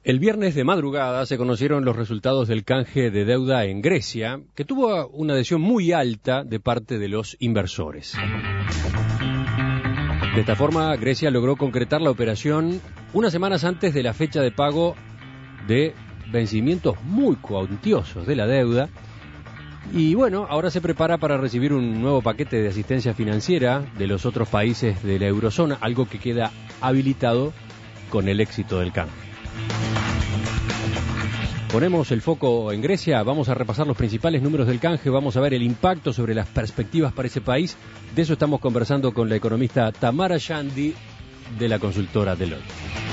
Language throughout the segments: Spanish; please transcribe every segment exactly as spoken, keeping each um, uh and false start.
El viernes de madrugada se conocieron los resultados del canje de deuda en Grecia, que tuvo una adhesión muy alta de parte de los inversores. De esta forma, Grecia logró concretar la operación unas semanas antes de la fecha de pago de vencimientos muy cuantiosos de la deuda. Y bueno, ahora se prepara para recibir un nuevo paquete de asistencia financiera de los otros países de la eurozona, algo que queda habilitado con el éxito del canje. Ponemos el foco en Grecia, vamos a repasar los principales números del canje, vamos a ver el impacto sobre las perspectivas para ese país. De eso estamos conversando con la economista Tamara Yandi, de la consultora Deloitte.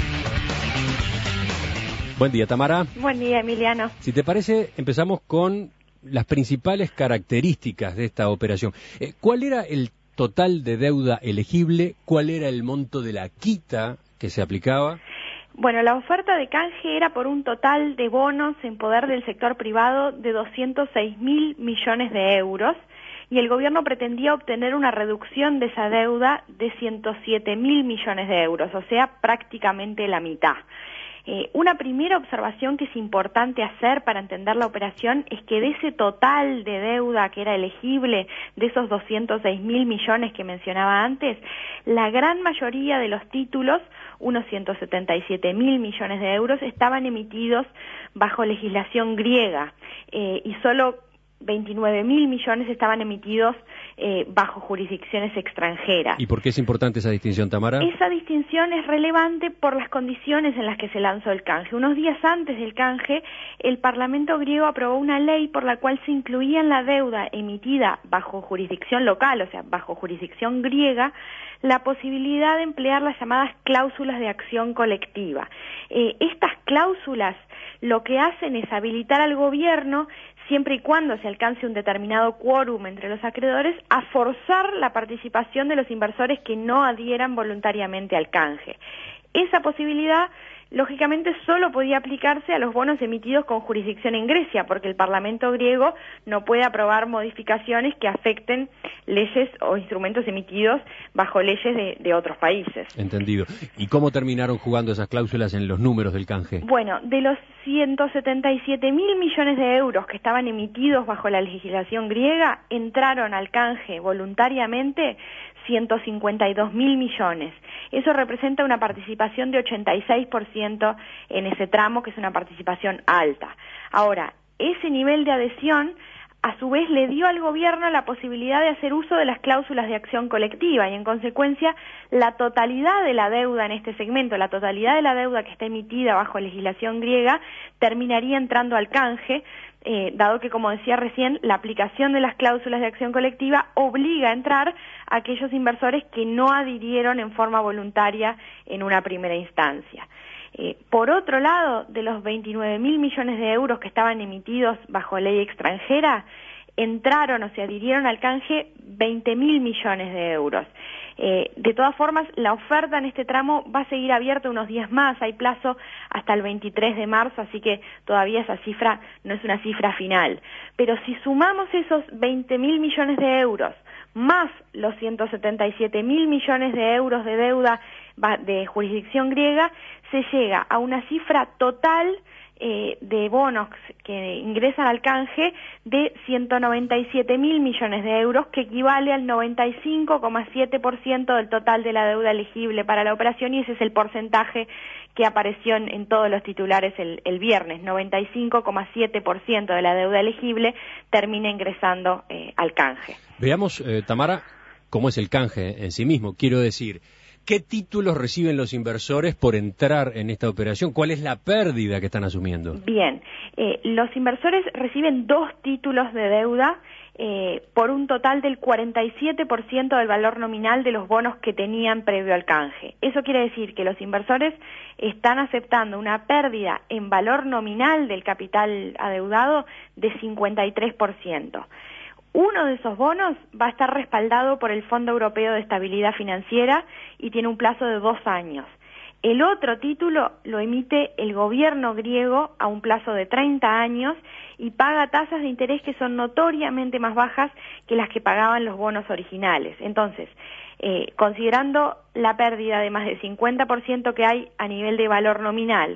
Buen día, Tamara. Buen día, Emiliano. Si te parece, empezamos con las principales características de esta operación. Eh, ¿Cuál era el total de deuda elegible? ¿Cuál era el monto de la quita que se aplicaba? Bueno, la oferta de canje era por un total de bonos en poder del sector privado de doscientos seis mil millones de euros y el gobierno pretendía obtener una reducción de esa deuda de ciento siete mil millones de euros, o sea, prácticamente la mitad. Eh, una primera observación que es importante hacer para entender la operación es que de ese total de deuda que era elegible, de esos doscientos seis mil millones que mencionaba antes, la gran mayoría de los títulos, unos ciento setenta y siete mil millones de euros, estaban emitidos bajo legislación griega eh, y solo veintinueve mil millones estaban emitidos eh, bajo jurisdicciones extranjeras. ¿Y por qué es importante esa distinción, Tamara? Esa distinción es relevante por las condiciones en las que se lanzó el canje. Unos días antes del canje, el Parlamento griego aprobó una ley por la cual se incluía en la deuda emitida bajo jurisdicción local, o sea, bajo jurisdicción griega, la posibilidad de emplear las llamadas cláusulas de acción colectiva. Eh, estas cláusulas lo que hacen es habilitar al gobierno, siempre y cuando se alcance un determinado quórum entre los acreedores, a forzar la participación de los inversores que no adhieran voluntariamente al canje. Esa posibilidad, lógicamente, solo podía aplicarse a los bonos emitidos con jurisdicción en Grecia, porque el Parlamento griego no puede aprobar modificaciones que afecten leyes o instrumentos emitidos bajo leyes de, de otros países. Entendido. ¿Y cómo terminaron jugando esas cláusulas en los números del canje? Bueno, de los ciento setenta y siete mil millones de euros que estaban emitidos bajo la legislación griega, entraron al canje voluntariamente ciento cincuenta y dos mil millones. Eso representa una participación de ochenta y seis por ciento en ese tramo, que es una participación alta. Ahora, ese nivel de adhesión, a su vez, le dio al gobierno la posibilidad de hacer uso de las cláusulas de acción colectiva y, en consecuencia, la totalidad de la deuda en este segmento, la totalidad de la deuda que está emitida bajo legislación griega, terminaría entrando al canje, eh, dado que, como decía recién, la aplicación de las cláusulas de acción colectiva obliga a entrar a aquellos inversores que no adhirieron en forma voluntaria en una primera instancia. Eh, por otro lado, de los veintinueve mil millones de euros que estaban emitidos bajo ley extranjera, entraron o se adhirieron al canje veinte mil millones de euros. Eh, de todas formas, la oferta en este tramo va a seguir abierta unos días más, hay plazo hasta el veintitrés de marzo, así que todavía esa cifra no es una cifra final. Pero si sumamos esos veinte mil millones de euros más los ciento setenta y siete mil millones de euros de deuda de jurisdicción griega, se llega a una cifra total eh, de bonos que ingresan al canje de ciento noventa y siete mil millones de euros, que equivale al noventa y cinco coma siete por ciento del total de la deuda elegible para la operación, y ese es el porcentaje que apareció en, en todos los titulares el, el viernes. noventa y cinco coma siete por ciento de la deuda elegible termina ingresando eh, al canje. Veamos, eh, Tamara, cómo es el canje en sí mismo. Quiero decir, ¿qué títulos reciben los inversores por entrar en esta operación? ¿Cuál es la pérdida que están asumiendo? Bien, eh, los inversores reciben dos títulos de deuda eh, por un total del cuarenta y siete por ciento del valor nominal de los bonos que tenían previo al canje. Eso quiere decir que los inversores están aceptando una pérdida en valor nominal del capital adeudado de cincuenta y tres por ciento. Uno de esos bonos va a estar respaldado por el Fondo Europeo de Estabilidad Financiera y tiene un plazo de dos años. El otro título lo emite el gobierno griego a un plazo de treinta años y paga tasas de interés que son notoriamente más bajas que las que pagaban los bonos originales. Entonces, eh, considerando la pérdida de más del cincuenta por ciento que hay a nivel de valor nominal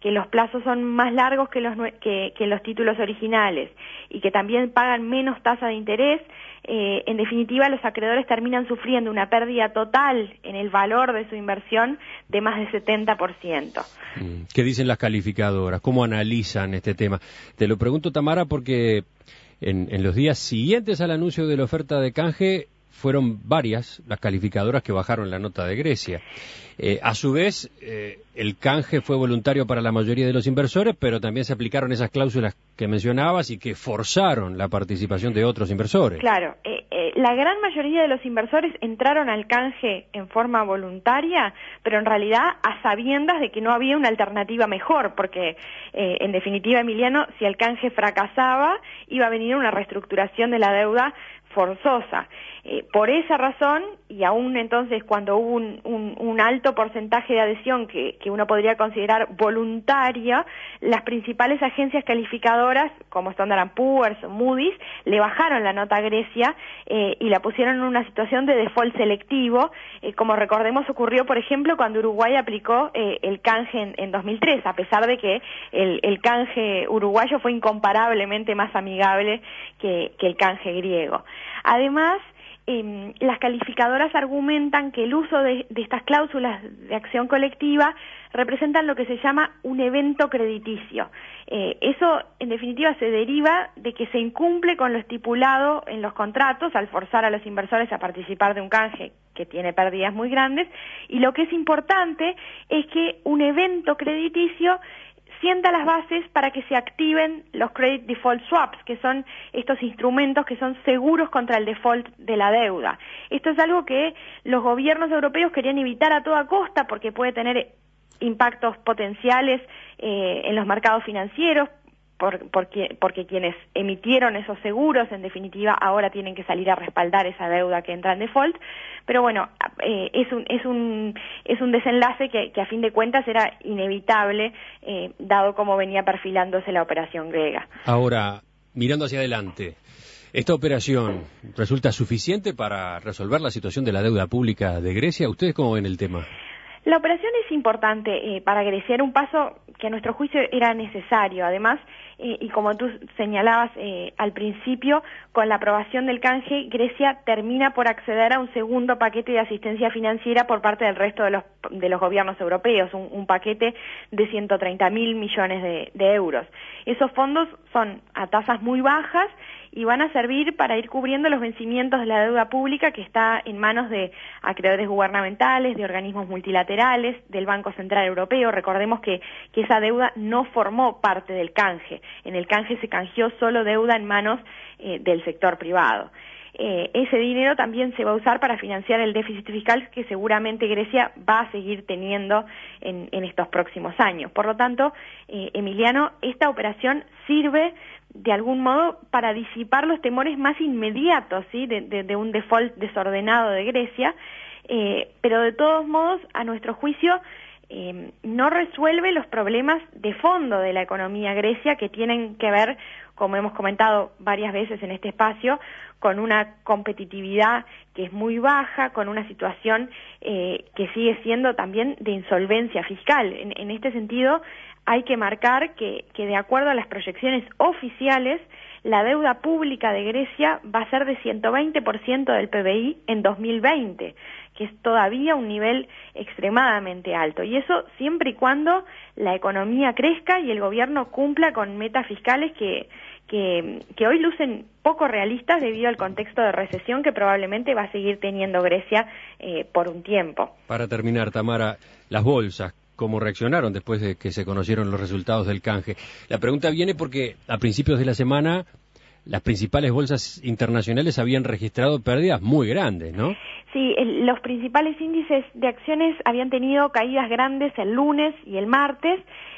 que los plazos son más largos que los, que, que los títulos originales y que también pagan menos tasa de interés, eh, en definitiva los acreedores terminan sufriendo una pérdida total en el valor de su inversión de más del setenta por ciento. ¿Qué dicen las calificadoras? ¿Cómo analizan este tema? Te lo pregunto, Tamara, porque en, en los días siguientes al anuncio de la oferta de canje fueron varias las calificadoras que bajaron la nota de Grecia. Eh, a su vez, eh, el canje fue voluntario para la mayoría de los inversores, pero también se aplicaron esas cláusulas que mencionabas y que forzaron la participación de otros inversores. Claro, eh, eh, la gran mayoría de los inversores entraron al canje en forma voluntaria, pero en realidad a sabiendas de que no había una alternativa mejor, porque eh, en definitiva, Emiliano, si el canje fracasaba, iba a venir una reestructuración de la deuda forzosa. Eh, por esa razón, y aún entonces cuando hubo un, un, un alto porcentaje de adhesión que, que uno podría considerar voluntaria, las principales agencias calificadoras, como Standard and Poor's o Moody's, le bajaron la nota a Grecia eh, y la pusieron en una situación de default selectivo, eh, como recordemos ocurrió, por ejemplo, cuando Uruguay aplicó eh, el canje en, en dos mil tres, a pesar de que el, el canje uruguayo fue incomparablemente más amigable que, que el canje griego. Además, eh, las calificadoras argumentan que el uso de, de estas cláusulas de acción colectiva representan lo que se llama un evento crediticio. Eh, eso, en definitiva, se deriva de que se incumple con lo estipulado en los contratos al forzar a los inversores a participar de un canje que tiene pérdidas muy grandes, y lo que es importante es que un evento crediticio sienta las bases para que se activen los credit default swaps, que son estos instrumentos que son seguros contra el default de la deuda. Esto es algo que los gobiernos europeos querían evitar a toda costa porque puede tener impactos potenciales eh, en los mercados financieros, por, porque, porque quienes emitieron esos seguros, en definitiva, ahora tienen que salir a respaldar esa deuda que entra en default. Pero bueno, eh, es un es un es un desenlace que, que a fin de cuentas era inevitable, eh, dado cómo venía perfilándose la operación griega. Ahora, mirando hacia adelante, ¿esta operación resulta suficiente para resolver la situación de la deuda pública de Grecia? ¿Ustedes cómo ven el tema? La operación es importante eh, para Grecia, era un paso que a nuestro juicio era necesario. Además, eh, y como tú señalabas eh, al principio, con la aprobación del canje, Grecia termina por acceder a un segundo paquete de asistencia financiera por parte del resto de los, de los gobiernos europeos, un, un paquete de ciento treinta mil millones de, de euros. Esos fondos son a tasas muy bajas y van a servir para ir cubriendo los vencimientos de la deuda pública que está en manos de acreedores gubernamentales, de organismos multilaterales, del Banco Central Europeo. Recordemos que, que esa deuda no formó parte del canje. En el canje se canjeó solo deuda en manos eh, del sector privado. Eh, ese dinero también se va a usar para financiar el déficit fiscal que seguramente Grecia va a seguir teniendo en, en estos próximos años. Por lo tanto, eh, Emiliano, esta operación sirve de algún modo para disipar los temores más inmediatos, ¿sí?, de, de, de un default desordenado de Grecia, eh, pero de todos modos, a nuestro juicio, eh, no resuelve los problemas de fondo de la economía grecia que tienen que ver, como hemos comentado varias veces en este espacio, con una competitividad que es muy baja, con una situación eh, que sigue siendo también de insolvencia fiscal. En, en este sentido, hay que marcar que, que de acuerdo a las proyecciones oficiales, la deuda pública de Grecia va a ser de ciento veinte por ciento del P B I en dos mil veinte, que es todavía un nivel extremadamente alto. Y eso siempre y cuando la economía crezca y el gobierno cumpla con metas fiscales que, que, que hoy lucen poco realistas debido al contexto de recesión que probablemente va a seguir teniendo Grecia eh, por un tiempo. Para terminar, Tamara, las bolsas, ¿cómo reaccionaron después de que se conocieron los resultados del canje? La pregunta viene porque a principios de la semana las principales bolsas internacionales habían registrado pérdidas muy grandes, ¿no? Sí, el, los principales índices de acciones habían tenido caídas grandes el lunes y el martes,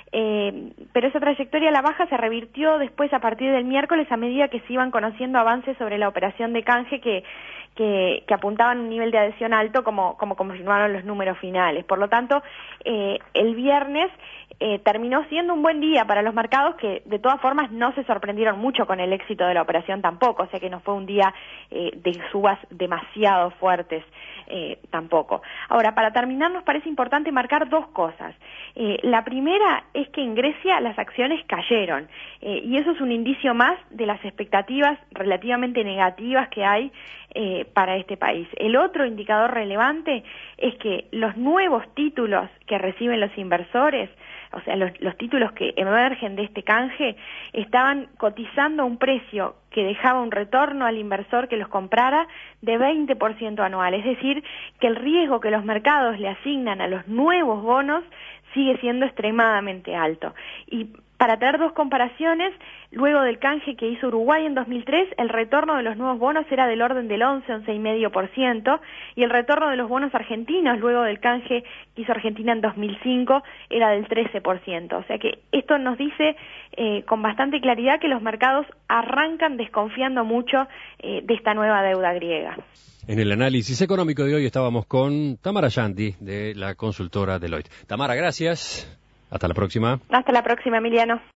eh, pero esa trayectoria a la baja se revirtió después a partir del miércoles a medida que se iban conociendo avances sobre la operación de canje que Que, que apuntaban a un nivel de adhesión alto como, como confirmaron los números finales. Por lo tanto, eh, el viernes eh, terminó siendo un buen día para los mercados, que de todas formas no se sorprendieron mucho con el éxito de la operación tampoco, o sea que no fue un día eh, de subas demasiado fuertes eh, tampoco. Ahora, para terminar, nos parece importante marcar dos cosas. Eh, la primera es que en Grecia las acciones cayeron, eh, y eso es un indicio más de las expectativas relativamente negativas que hay eh, para este país. El otro indicador relevante es que los nuevos títulos que reciben los inversores, o sea, los, los títulos que emergen de este canje, estaban cotizando a un precio que dejaba un retorno al inversor que los comprara de veinte por ciento anual. Es decir, que el riesgo que los mercados le asignan a los nuevos bonos sigue siendo extremadamente alto. Y para tener dos comparaciones, luego del canje que hizo Uruguay en dos mil tres, el retorno de los nuevos bonos era del orden del once, once coma cinco por ciento, y el retorno de los bonos argentinos, luego del canje que hizo Argentina en dos mil cinco, era del trece por ciento. O sea que esto nos dice eh, con bastante claridad que los mercados arrancan desconfiando mucho eh, de esta nueva deuda griega. En el análisis económico de hoy estábamos con Tamara Yanti, de la consultora Deloitte. Tamara, gracias. Hasta la próxima. Hasta la próxima, Emiliano.